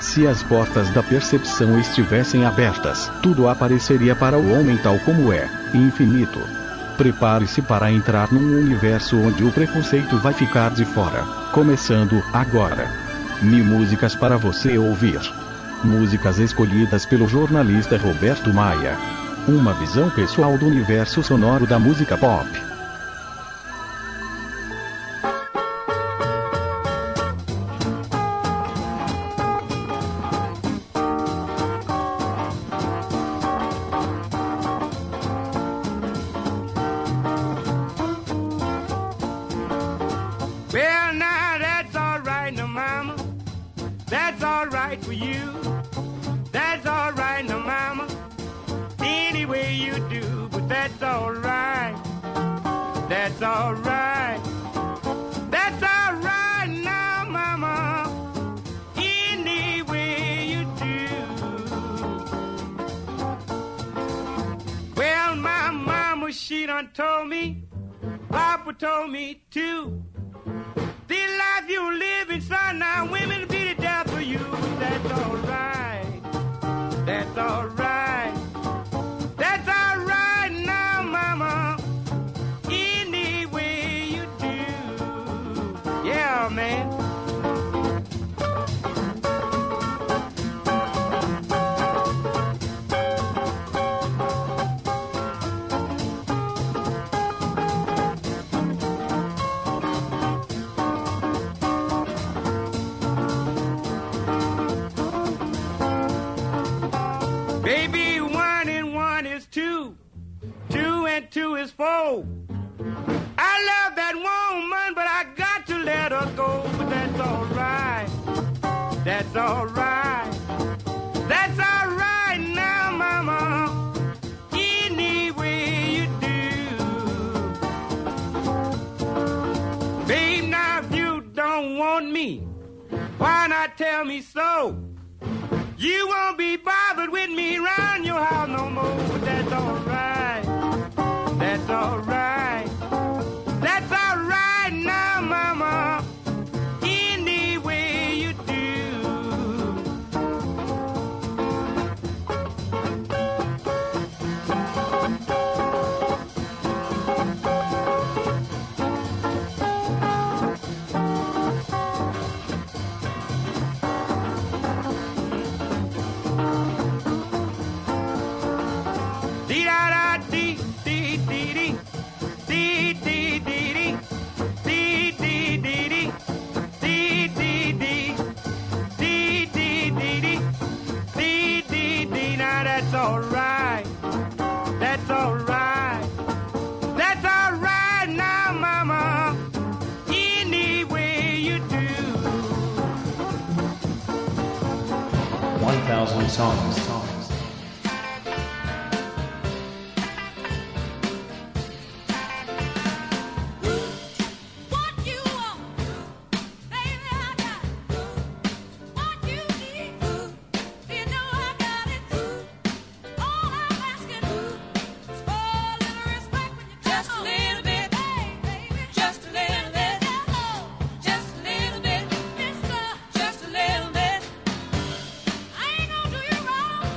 Se as portas da percepção estivessem abertas, tudo apareceria para o homem tal como é, infinito. Prepare-se para entrar num universo onde o preconceito vai ficar de fora. Começando agora. 1000 músicas para você ouvir. Músicas escolhidas pelo jornalista Roberto Maia. Uma visão pessoal do universo sonoro da música pop. Well, now that's all right, now, mama. That's all right for you. That's all right, now, mama. Any way you do, but that's all right. That's all right. That's all right, now, mama. Any way you do. Well, my mama, she done told me. Papa told me too. This life you living, son, now women be the death for you. That's all right. That's all right. That's all right now, mama. Any way you do. Yeah, man. Baby, 1 and 1 is 2. 2 and 2 is 4. I love that woman, but I got to let her go. But that's all right. That's all right. That's all right now, mama. Any way you do. Babe, now if you don't want me, why not tell me so? You won't be bothered with me around your house no more, but that's all right. That's all right. That's all right now, mama. Any way you do. That's all right. That's all right. That's all right now, mama. Any way you do. 1,000 songs. Just a little bit. I ain't gonna do you wrong.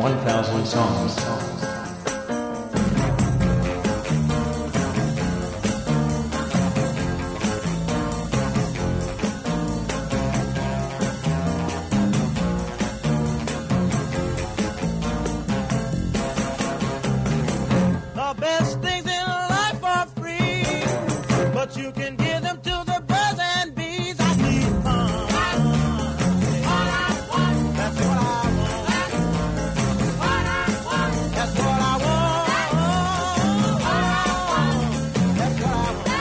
1,000 songs. The best things in life are free, but you can give them to the birds and bees. I need fun. All I want. That's what I want. That's what I want. That's what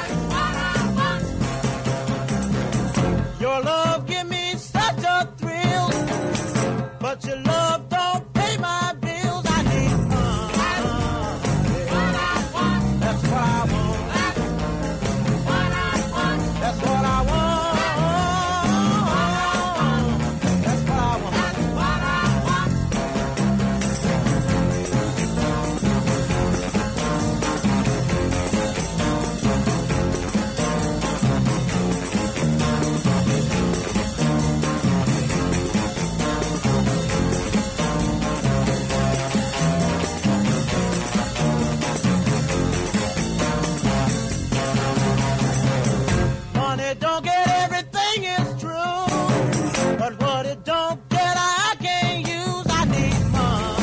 I want. Your love give me such a thrill, but your love don't pay my bills. I need fun. That's what I want. That's what I want. That's what I want. Money don't get everything, it's true. But what it don't get, I can't use. I need fun.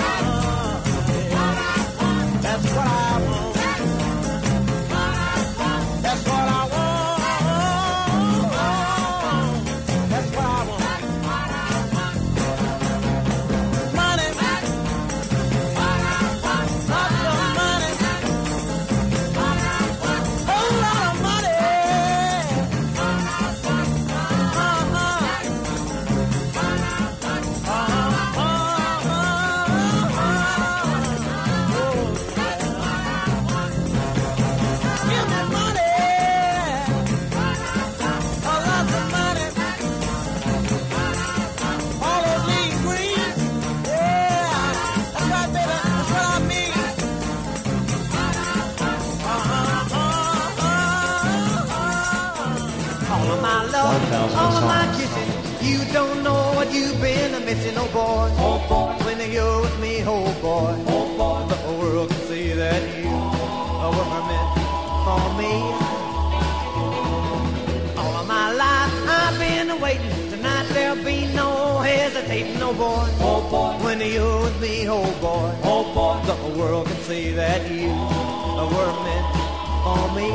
That's what I want. That's what I want. That's what I want. Money. Lots of money. Whole lot of money. Give me money, a lot of money, all those leaves green, yeah, that's right, baby, that's what I mean. All of my love, 1,000 all of my songs. kissing, you don't know what you've been missing, oh boy. When you're with me, oh boy, the whole world can see that you were meant for me. All of my life I've been waiting. Tonight there'll be no hesitating, oh boy. When you're with me, oh boy, the whole world can see that you were meant for me.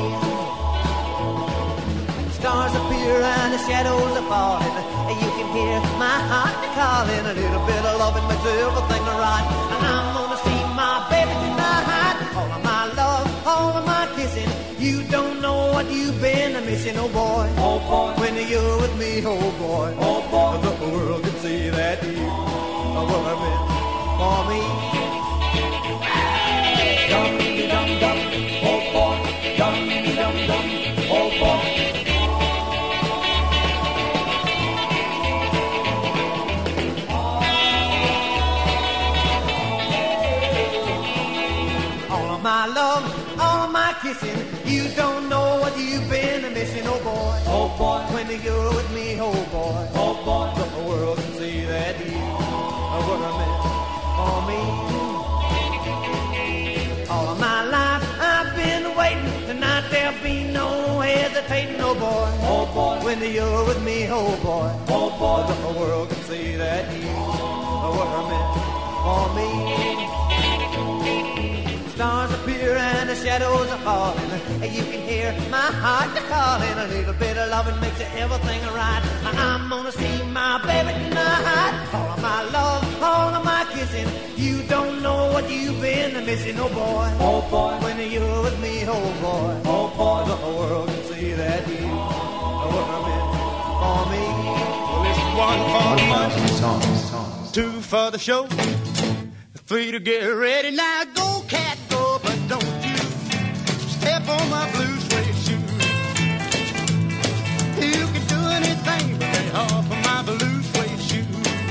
Stars appear and the shadows are falling. You can hear my heart calling. A little bit of loving makes everything right. And I'm gonna see my baby tonight. All of my love, all of my kissing. You don't know what you've been missing, oh boy. When you're with me, oh boy, the whole world can see that you were meant for me. Dum dum dum, oh boy, dum dum dum, oh boy. All of my love, all of my kissing. You don't know what you've been missing, oh boy. When you're with me, oh boy, the whole world can see that you were meant for me. All of my life I've been waiting. Tonight there'll be no hesitating, oh boy. When you're with me, oh boy, the whole world can see that you were meant for me. Stars appear and the shadows are falling. You can hear my heart calling. A little bit of loving makes everything right. I'm gonna see my baby tonight. All of my love, all of my kissing. You don't know what you've been missing, oh boy. When you're with me, oh boy, the whole world can see that you were meant for me. Well, it's 1 for the money, 1,000 songs. 2 for the show, 3 to get ready. Now go, cat, go, but don't you step on my blue suede shoe. You can do anything but lay off of my blue suede shoe.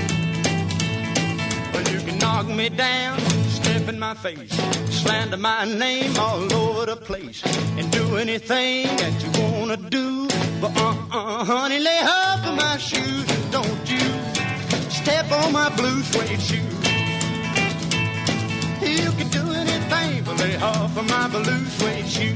Well, you can knock me down, step in my face, slander my name all over the place, and do anything that you wanna do. But honey, lay off of my shoes and don't you step on my blue suede shoe. You can do anything but lay off of my blue suede shoes.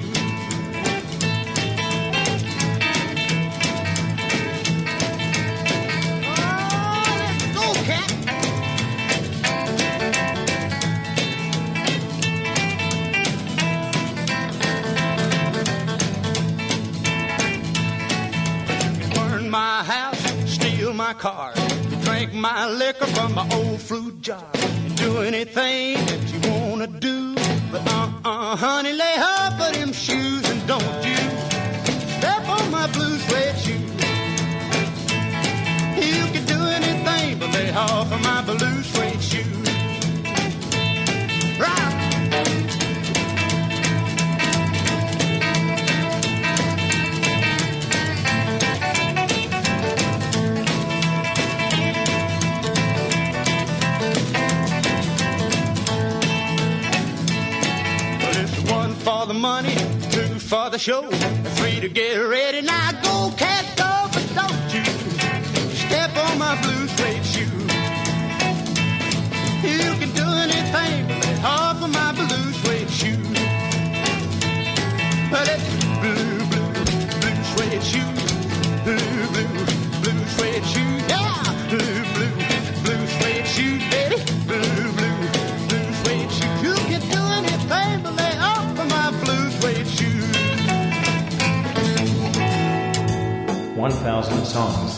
My house, steal my car, drink my liquor from my old fruit jar, do anything that you wanna do, but honey, lay off of them shoes and don't you step on my blue suede shoes. You can do anything but lay off of my blue suede shoes. Right. For the money, 2 for the show, 3 to get ready. Now go, cat, go, but don't you step on my blue suede shoe. You can do anything but lay off of my blue suede shoe. But it's blue, blue, blue suede shoe. Blue, blue, blue suede shoe. Yeah, blue, blue, blue suede shoe, baby. Blue, blue, blue suede shoe. You can do anything but lay off my blue suede shoes. 1,000 songs.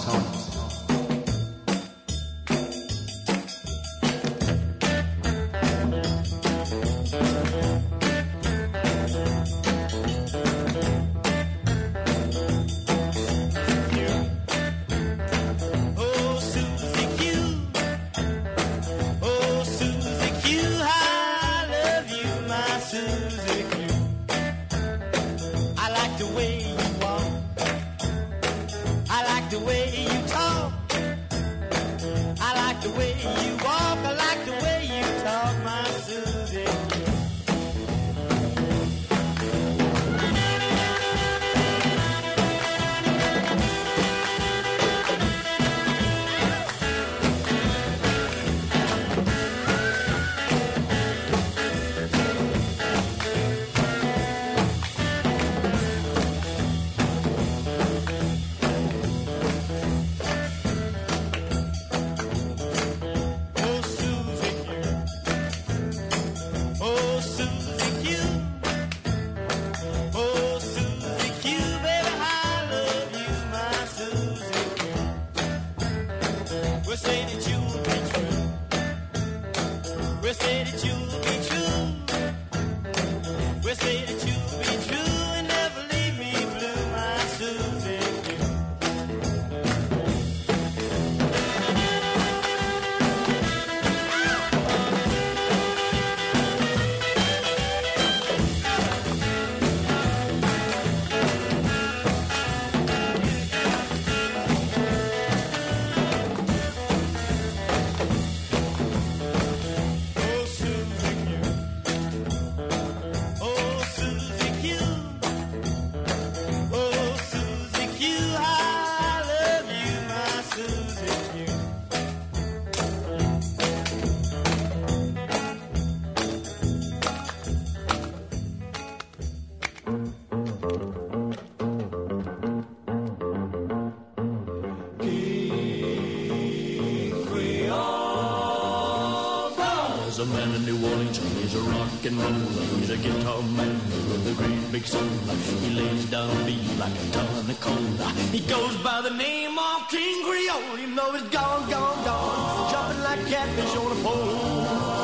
a man in New Orleans, he's a rock and roller, he's a guitar man with a great big soul. He lays down a beat like a ton of coal. He goes by the name of King Creole. You know he's gone, gone, gone, jumping like catfish on a pole.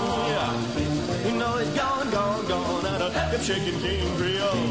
Yeah, you know he's gone, gone, gone, out of hip shaking King Creole.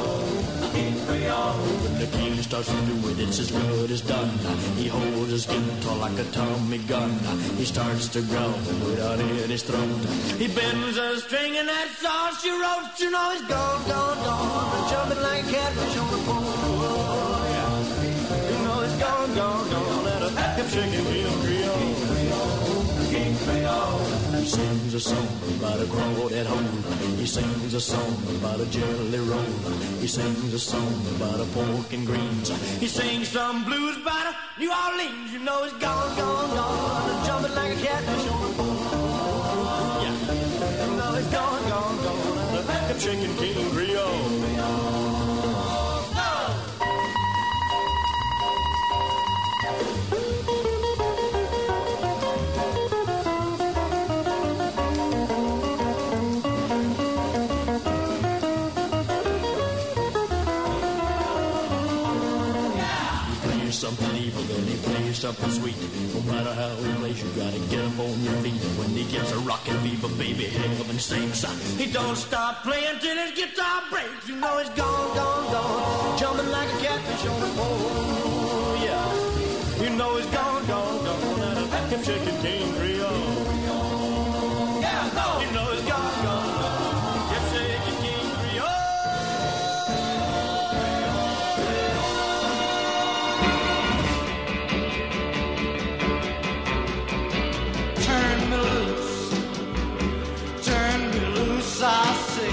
When the king starts to do it, it's as good as done. He holds his guitar like a Tommy gun. He starts to growl without in his throat. He bends a string and that's all she wrote. You know he's gone, gone, gone, jumping like a catfish on the pole. Yeah. You know he's gone, gone, gone, out of hip shaking King Creole. King Creole. He sings a song about a crawdad hole. He sings a song about a jelly roll. He sings a song about a pork and greens. He sings some blues about a New Orleans. You know he's gone, gone, gone, jumping like a catfish on the pole. Yeah, you know he's gone. Chicken King Creole. Something evil, then he plays something sweet. No matter how he plays, you gotta get up on your feet. When he gets a rockin' fever, baby, heaven sings. He don't stop playing till his guitar breaks. You know he's gone, gone, gone, jumping like a catfish on the pole. Yeah, you know he's gone, gone, gone, and a vacuum Chicken King Creole. Yeah, no, you know he's gone, gone, gone, vacuum Chicken King Creole. I say,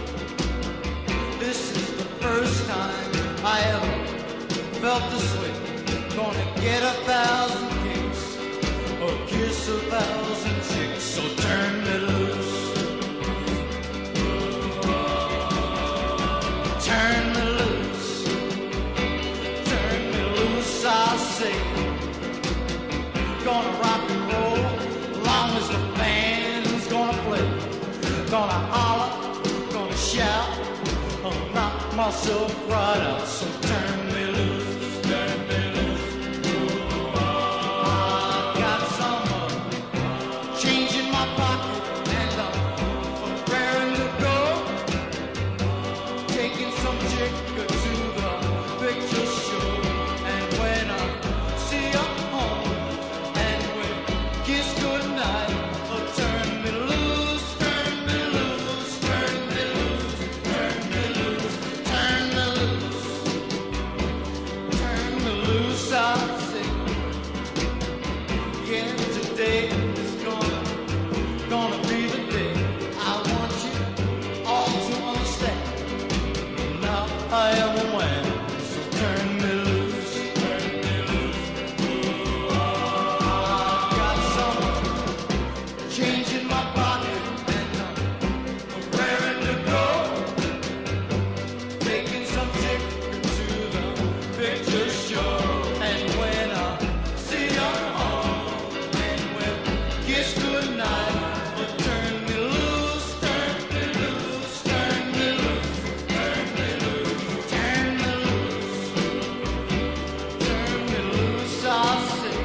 this is the first time I ever felt this way. Gonna get 1,000 kicks or kiss 1,000 chicks, so turn me loose. Turn me loose. Turn me loose, I say. Gonna rock and roll as long as the band's gonna play. Gonna holler, gonna shout, gonna knock myself right out. So turn me loose, turn me loose. I got some change in my pocket and I'm raring to go. Taking some chick to the picture show. And when I see her home and we kiss goodnight, oh, turn me loose. Today is gonna be the day. I want you all to understand. Now I am a man, so turn me loose, turn me loose. I've got some change in my pocket and I'm raring to go. Taking some chick to the picture show. And when I see her kiss goodnight, but turn me loose, turn me loose, turn me loose, turn me loose, turn me loose, turn me loose, I say.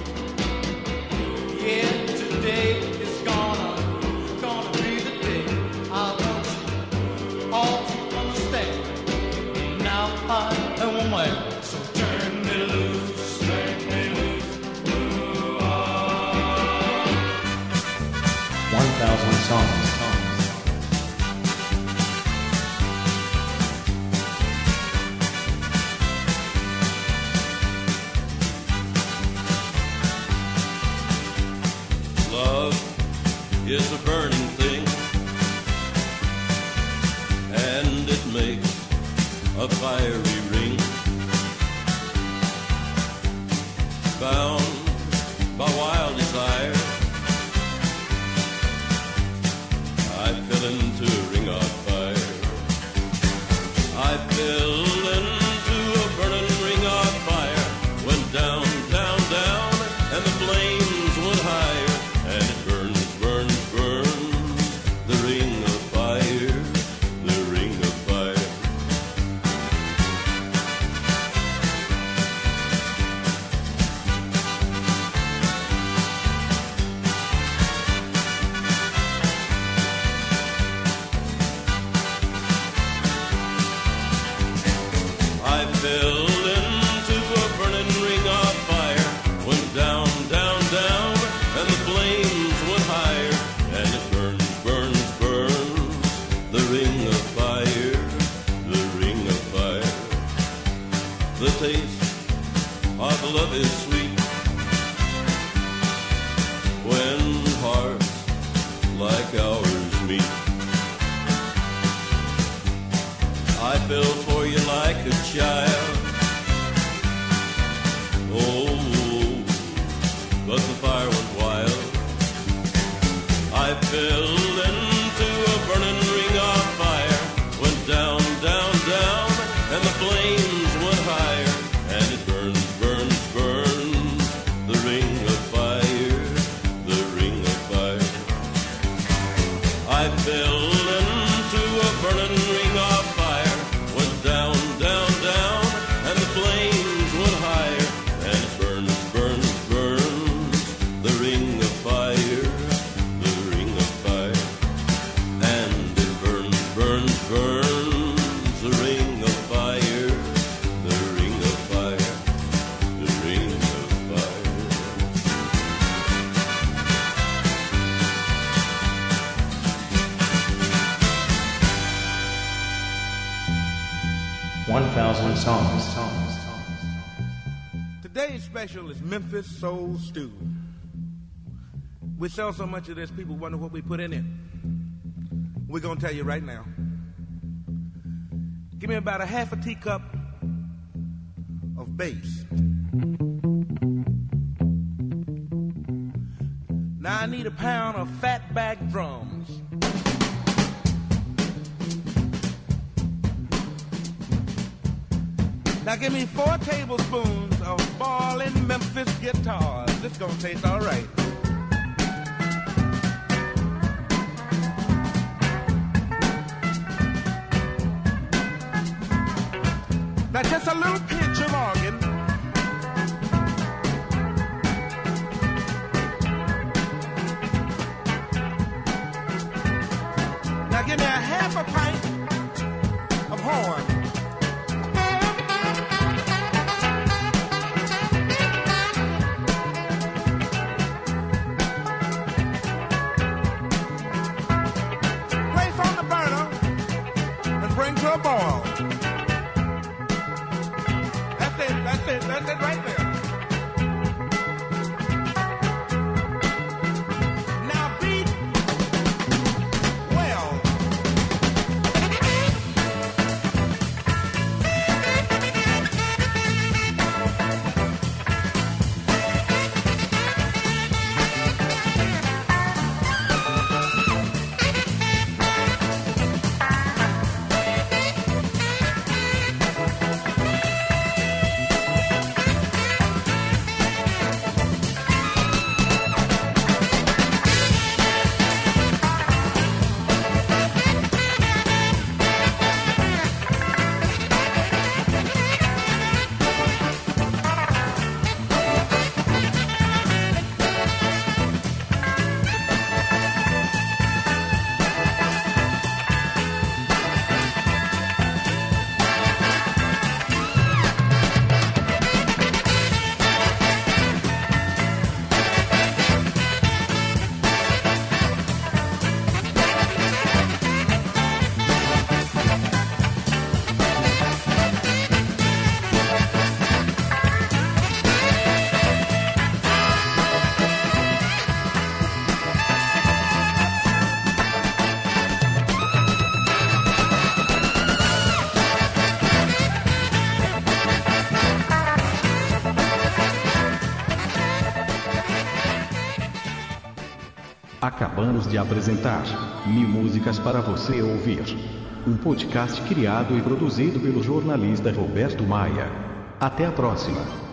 Yeah, today is gonna be the day. I want you all to understand. Now I am a man, so turn me loose, turn me loose. 1,000 songs. Love is a burning thing, and it makes a fiery ring. Bound by wild desire, I fell into a ring of fire. I fell into a burning ring of fire. Went down, down, down, and the flames went higher. And it burns, burns, burns, the ring of fire, the ring of fire. I fell into a burning ring of fire. Went down, down, down, and the flames went higher. And it burns, burns, burns, the ring of fire, the ring of fire. The taste of love is sweet when hearts like ours meet. I fell for you like a child. Oh, but the fire went wild. I fell into a burning ring of fire. 1,000 songs. Today's special is Memphis Soul Stew. We sell so much of this, people wonder what we put in it. We're going to tell you right now. Give me about a half a teacup of bass. Now I need a pound of fatback drums. Now give me 4 tablespoons of ballin' Memphis guitars. This gonna taste all right. Now just a little pinch of organ. Now give me a half a pint of horn. Place on the burner and bring to a boil. That's it right there. Now beat well. Acabamos de apresentar Mil Músicas para você ouvir. Um podcast criado e produzido pelo jornalista Roberto Maia. Até a próxima.